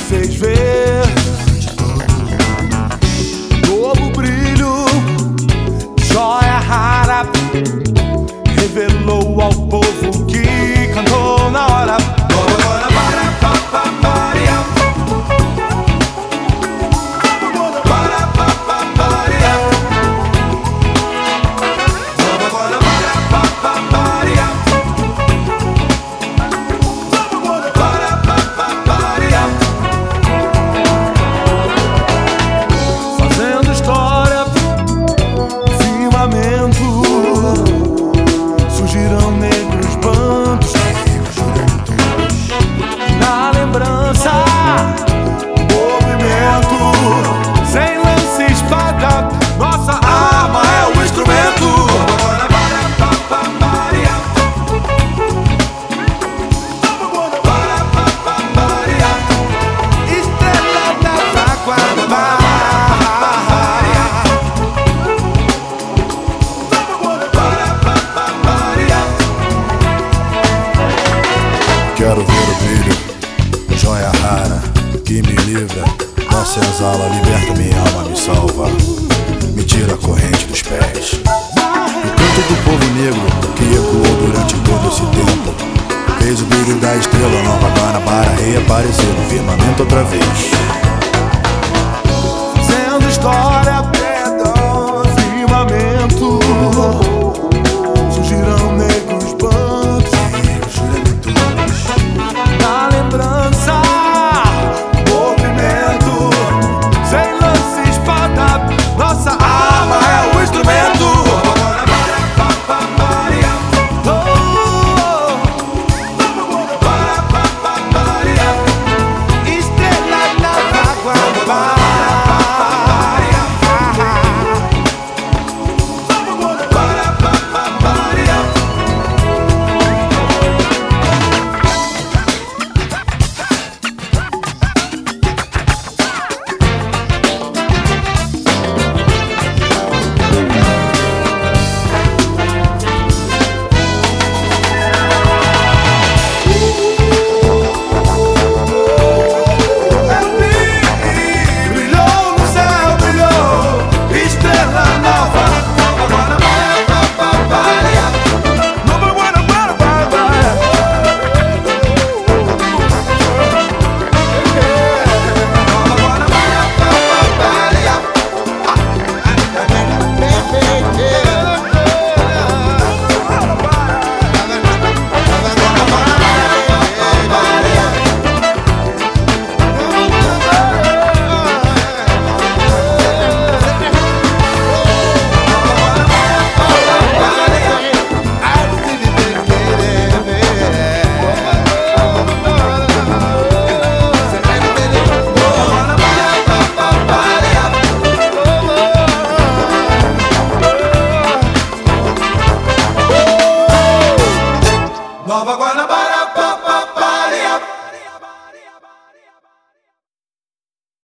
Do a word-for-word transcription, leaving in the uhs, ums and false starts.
fez ver novo brilho, joia rara, revelou ao povo que cantou na hora. Surgirão negros bandos na lembrança, movimento sem lance e espada. Nossa arma é o instrumento. Estrela da Taquara. Quero ver o brilho, joia rara, que me livra, não se exala, liberta minha alma, me salva, me tira a corrente dos pés. O canto do povo negro, que ecoou durante todo esse tempo, fez o brilho da estrela Nova Guanabara reaparecer no firmamento outra vez. Fazendo história, pedra, firmamento, surgirão negros bandos na lembrança, movimento sem lance e espada. Nossa arma é o instrumento. Estrela da Taquara. Nova Guanabara.